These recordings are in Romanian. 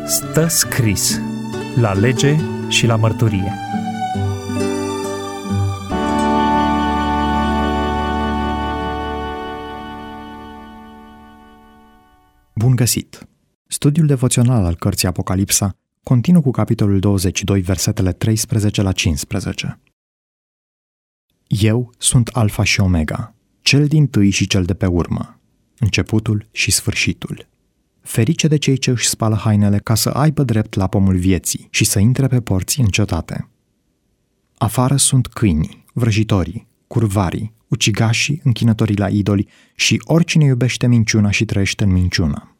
Stă scris la lege și la mărturie. Bun găsit! Studiul devoțional al cărții Apocalipsa continuă cu capitolul 22, versetele 13 la 15. Eu sunt Alfa și Omega, cel dintâi și cel de pe urmă, începutul și sfârșitul. Ferice de cei ce își spală hainele ca să aibă drept la pomul vieții și să intre pe porți în cetate. Afară sunt câinii, vrăjitorii, curvarii, ucigașii, închinătorii la idoli și oricine iubește minciuna și trăiește în minciună.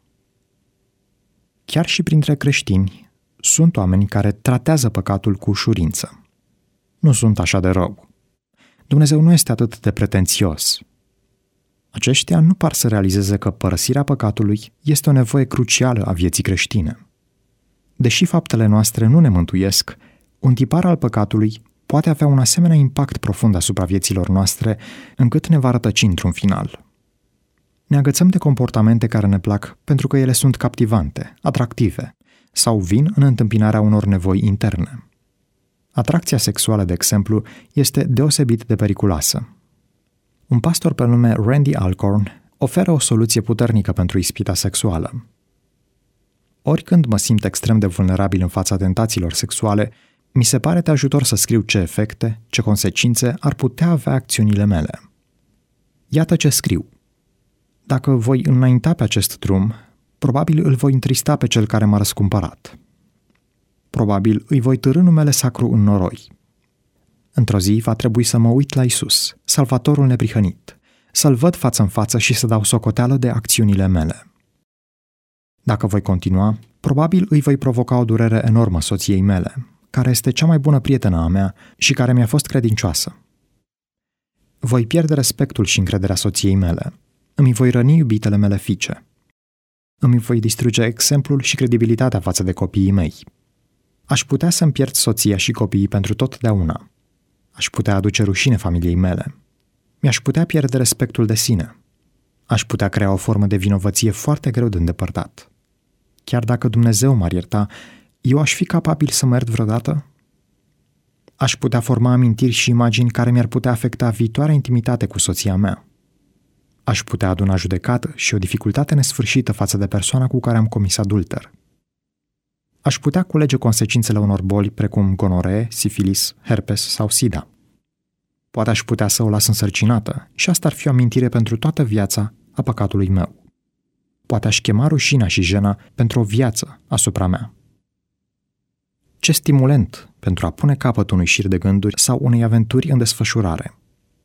Chiar și printre creștini sunt oameni care tratează păcatul cu ușurință. Nu sunt așa de rău. Dumnezeu nu este atât de pretențios. Aceștia nu par să realizeze că părăsirea păcatului este o nevoie crucială a vieții creștine. Deși faptele noastre nu ne mântuiesc, un tipar al păcatului poate avea un asemenea impact profund asupra vieților noastre, încât ne va rătăci într-un final. Ne agățăm de comportamente care ne plac pentru că ele sunt captivante, atractive, sau vin în întâmpinarea unor nevoi interne. Atracția sexuală, de exemplu, este deosebit de periculoasă. Un pastor pe nume Randy Alcorn oferă o soluție puternică pentru ispita sexuală. Oricând mă simt extrem de vulnerabil în fața tentațiilor sexuale, mi se pare de ajutor să scriu ce efecte, ce consecințe ar putea avea acțiunile mele. Iată ce scriu. Dacă voi înainta pe acest drum, probabil îl voi întrista pe cel care m-a răscumpărat. Probabil îi voi târî numele sacru în noroi. Într-o zi va trebui să mă uit la Isus, Salvatorul neprihănit, să-L văd față în față și să dau socoteală de acțiunile mele. Dacă voi continua, probabil îi voi provoca o durere enormă soției mele, care este cea mai bună prietenă a mea și care mi-a fost credincioasă. Voi pierde respectul și încrederea soției mele. Îmi voi răni iubitele mele fiice. Îmi voi distruge exemplul și credibilitatea față de copiii mei. Aș putea să-mi pierd soția și copiii pentru totdeauna. Aș putea aduce rușine familiei mele. Mi-aș putea pierde respectul de sine. Aș putea crea o formă de vinovăție foarte greu de îndepărtat. Chiar dacă Dumnezeu m-ar ierta, eu aș fi capabil să mă iert vreodată? Aș putea forma amintiri și imagini care mi-ar putea afecta viitoarea intimitate cu soția mea. Aș putea aduna judecată și o dificultate nesfârșită față de persoana cu care am comis adulter. Aș putea culege consecințele unor boli precum gonoree, sifilis, herpes sau sida. Poate aș putea să o las însărcinată și asta ar fi o amintire pentru toată viața a păcatului meu. Poate aș chema rușinea și jena pentru o viață asupra mea. Ce stimulent pentru a pune capăt unui șir de gânduri sau unei aventuri în desfășurare.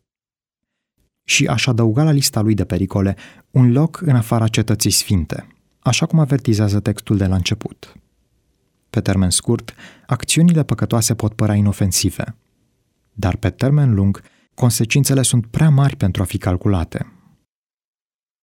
Și aș adăuga la lista lui de pericole un loc în afara cetății sfinte, așa cum avertizează textul de la început. Pe termen scurt, acțiunile păcătoase pot părea inofensive, dar pe termen lung, consecințele sunt prea mari pentru a fi calculate.